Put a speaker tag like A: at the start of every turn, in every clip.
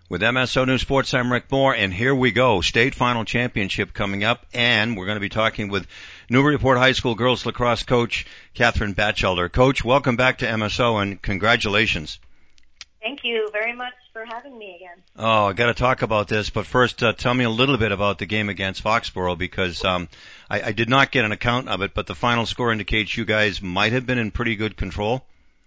A: With MSO News Sports, I'm Rick Moore, and here we go. State Final Championship coming up, and we're going to be talking with Newburyport High School girls lacrosse coach Catherine Batchelder. Coach, welcome back to MSO, and congratulations.
B: Thank you very much for having me again.
A: Oh, I got to talk about this, but first, tell me a little bit about the game against Foxborough, because I did not get an account of it, but the final score indicates you guys might have been in pretty good control.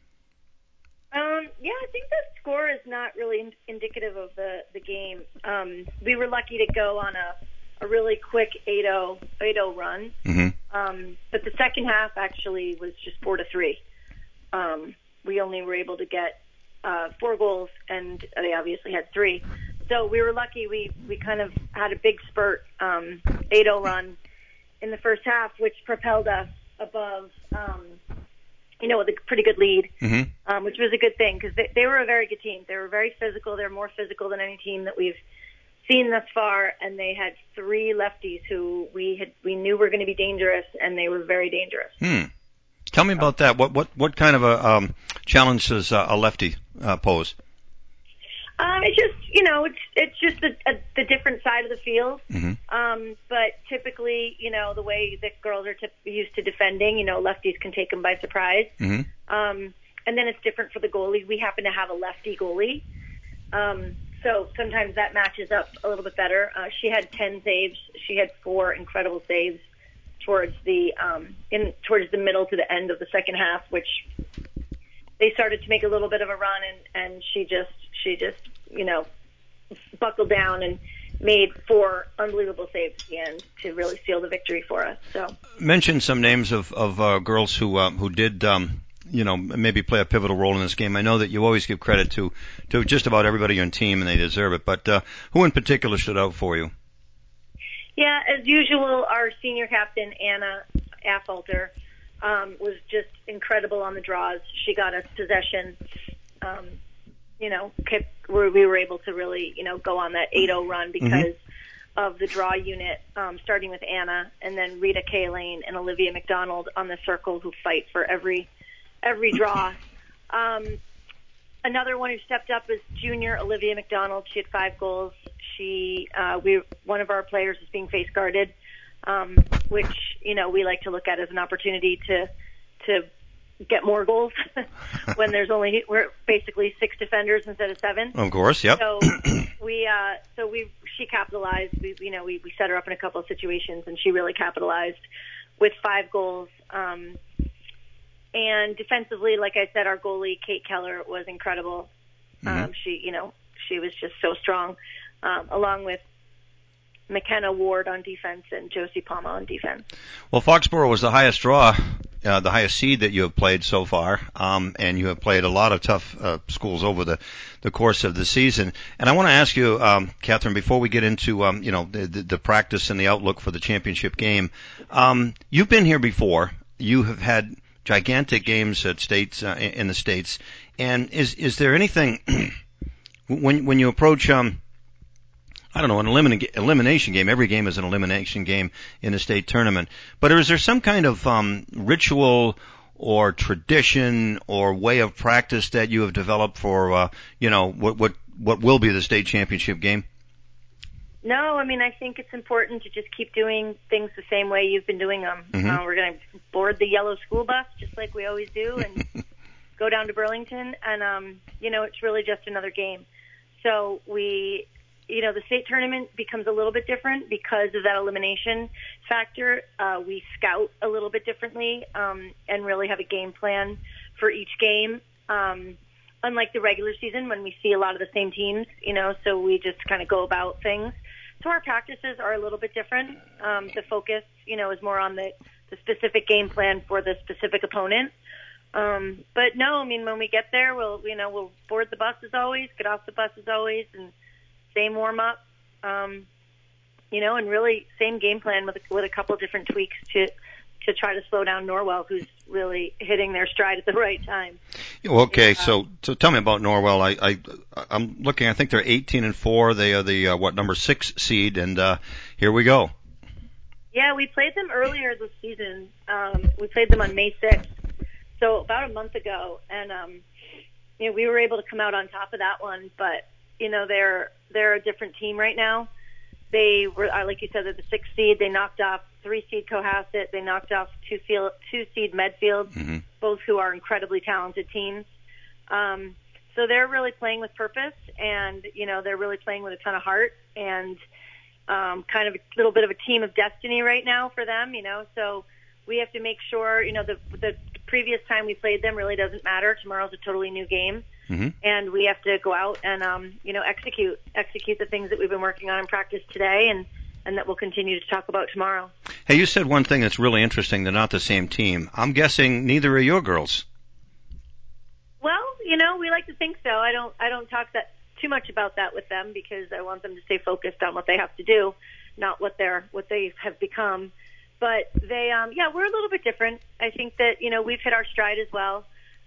B: Yeah, I think the score is not really indicative of the game. We were lucky to go on a really quick 8-0 run.
A: Mm-hmm.
B: But the second half actually was just 4-3. We only were able to get 4 goals, and they obviously had 3. So we were lucky. We kind of had a big spurt 8-0 run in the first half, which propelled us above with a pretty good lead,
A: mm-hmm.
B: Which was a good thing because they were a very good team. They were very physical. They're more physical than any team that we've seen thus far, and they had 3 lefties who we knew were going to be dangerous, and they were very dangerous.
A: Tell me about that. What kind of a challenge does a lefty pose?
B: It's just it's just the different side of the field.
A: Mm-hmm.
B: But typically, the way that girls are used to defending, lefties can take them by surprise.
A: Mm-hmm.
B: And then it's different for the goalie. We happen to have a lefty goalie, so sometimes that matches up a little bit better. She had 10 saves. She had 4 incredible saves towards the middle to the end of the second half, which they started to make a little bit of a run, and she just buckled down and made 4 unbelievable saves at the end to really seal the victory for us. So
A: mention some names of girls who did maybe play a pivotal role in this game. I know that you always give credit to just about everybody on your team, and they deserve it. But who in particular stood out for you?
B: Yeah, as usual, our senior captain, Anna Affolter, was just incredible on the draws. She got us possession, where we were able to really, go on that 8-0 run because of the draw unit, starting with Anna and then Rita Kaline and Olivia McDonald on the circle who fight for every draw. Another one who stepped up is junior Olivia McDonald. She had 5 goals. One of our players is being face guarded, which, we like to look at as an opportunity to get more goals when we're basically 6 defenders instead of 7.
A: Of course, yep.
B: So she capitalized. We set her up in a couple of situations, and she really capitalized with 5 goals. And defensively, like I said, our goalie, Kate Keller, was incredible.
A: Mm-hmm.
B: She was just so strong, along with McKenna Ward on defense and Josie Palma on defense.
A: Well, Foxborough was the highest draw, the highest seed that you have played so far, and you have played a lot of tough schools over the course of the season. And I want to ask you, Catherine, before we get into the practice and the outlook for the championship game, you've been here before. You have had gigantic games at states in the States, and is there anything when you approach an elimination game? Every game is an elimination game in a state tournament, but is there some kind of ritual or tradition or way of practice that you have developed for what will be the state championship game?
B: No, I think it's important to just keep doing things the same way you've been doing them.
A: Mm-hmm.
B: We're going to board the yellow school bus just like we always do and go down to Burlington, and it's really just another game. So the state tournament becomes a little bit different because of that elimination factor. We scout a little bit differently and really have a game plan for each game. Unlike the regular season when we see a lot of the same teams, so we just kind of go about things. So our practices are a little bit different. The focus, is more on the specific game plan for the specific opponent. But no, when we get there, we'll board the bus as always, get off the bus as always, and same warm up, and really same game plan with a couple different tweaks to try to slow down Norwell, who's really hitting their stride at the right time.
A: Okay, so tell me about Norwell. I'm looking. I think they're 18-4. They are the number 6 seed, and here we go.
B: Yeah, we played them earlier this season. We played them on May 6th, so about a month ago, and we were able to come out on top of that one. But they're a different team right now. They were, like you said, they're the 6th seed. They knocked off 3 seed Cohasset. They knocked off 2 seed Medfield, both who are incredibly talented teams. So they're really playing with purpose, and they're really playing with a ton of heart, and kind of a little bit of a team of destiny right now for them. So we have to make sure the previous time we played them really doesn't matter. Tomorrow's a totally new game. And we have to go out and, execute the things that we've been working on in practice today and that we'll continue to talk about tomorrow.
A: Hey, you said one thing that's really interesting. They're not the same team. I'm guessing neither are your girls.
B: Well, we like to think so. I don't talk too much about that with them because I want them to stay focused on what they have to do, not what they have become. But they, we're a little bit different. I think that, we've hit our stride as well.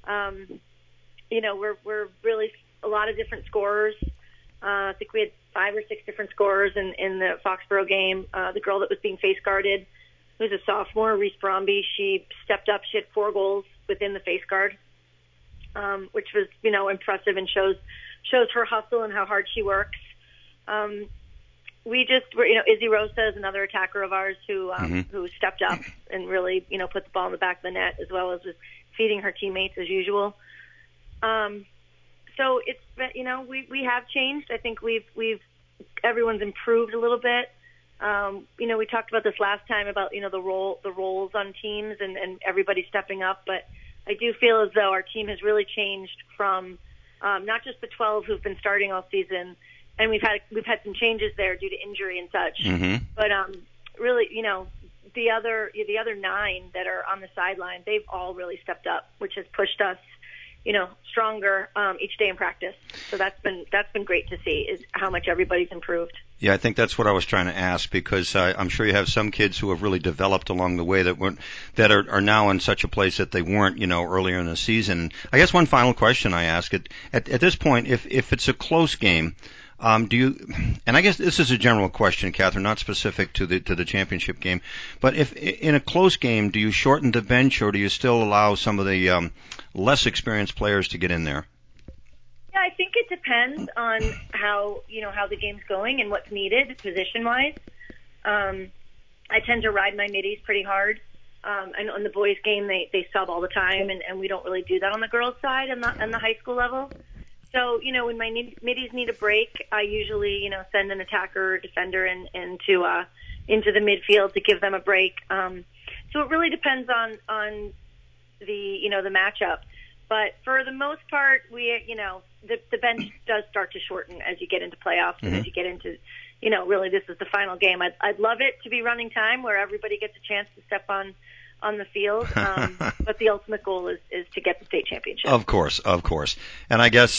B: We're really a lot of different scorers. I think we had 5 or 6 different scorers in the Foxborough game. The girl that was being face guarded, who's a sophomore, Reese Bromby, she stepped up. She had 4 goals within the face guard, which was, impressive and shows her hustle and how hard she works. Izzy Rosa is another attacker of ours who stepped up and really, put the ball in the back of the net as well as was feeding her teammates as usual. So it's, we have changed. I think everyone's improved a little bit. We talked about this last time about, the roles on teams and everybody stepping up, but I do feel as though our team has really changed from, not just the 12 who've been starting all season, and we've had some changes there due to injury and such, but, really, the other 9 that are on the sideline, they've all really stepped up, which has pushed us stronger each day in practice. So that's been great to see is how much everybody's improved. Yeah,
A: I think that's what I was trying to ask because I'm sure you have some kids who have really developed along the way that are now in such a place that they weren't, earlier in the season. I guess one final question I ask at this point, if it's a close game, do you, and I guess this is a general question, Catherine, not specific to the championship game, but if in a close game, do you shorten the bench or do you still allow some of the less experienced players to get in there?
B: Yeah, I think it depends on how the game's going and what's needed position-wise. I tend to ride my middies pretty hard. And on the boys' game, they sub all the time, and we don't really do that on the girls' side and the high school level. So, when my middies need a break, I usually, send an attacker or defender into the midfield to give them a break. So it really depends on the matchup. But for the most part, the bench does start to shorten as you get into playoffs and as you get into, really this is the final game. I'd love it to be running time where everybody gets a chance to step on the field, but the ultimate goal is to get the state championship. Of course.
A: And I guess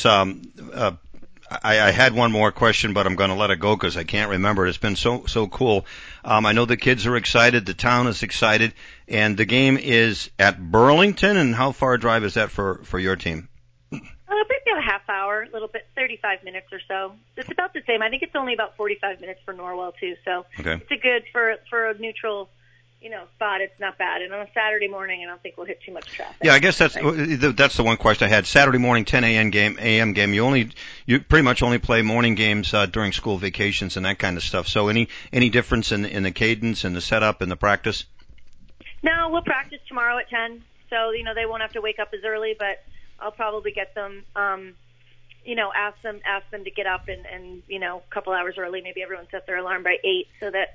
A: I had one more question, but I'm going to let it go because I can't remember it. It's been so cool. I know the kids are excited, the town is excited, and the game is at Burlington. And how far a drive is that for your team?
B: Maybe a half hour, a little bit, 35 minutes or so. It's about the same. I think it's only about 45 minutes for Norwell too. So It's a good for a neutral spot. It's not bad. And on a Saturday morning, I don't think we'll hit too much traffic.
A: Yeah, I guess that's the one question I had. Saturday morning, 10 a.m. game. You pretty much only play morning games during school vacations and that kind of stuff. So any difference in the cadence and the setup and the practice?
B: No, we'll practice tomorrow at 10. So they won't have to wake up as early, but I'll probably get them. Ask them to get up and a couple hours early. Maybe everyone set their alarm by 8 so that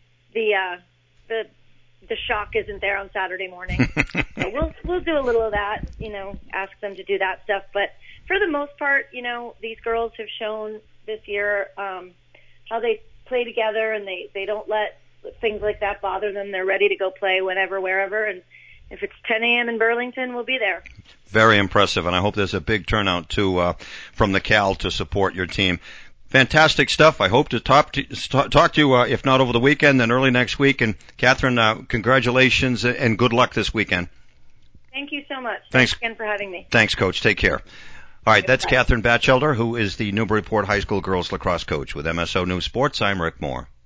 B: the shock isn't there on Saturday morning. So we'll do a little of that, ask them to do that stuff. But for the most part, these girls have shown this year how they play together and they don't let things like that bother them. They're ready to go play whenever, wherever. And if it's 10 a.m. in Burlington, we'll be there.
A: Very impressive, and I hope there's a big turnout too from the Cal to support your team. Fantastic stuff. I hope to talk to you, if not over the weekend, then early next week. And Catherine, congratulations and good luck this weekend.
B: Thank you so much.
A: Thanks
B: again for having me.
A: Thanks, Coach. Take care. All right, that's Catherine Batchelder, who is the Newburyport High School girls lacrosse coach. With MSO News Sports, I'm Rick Moore.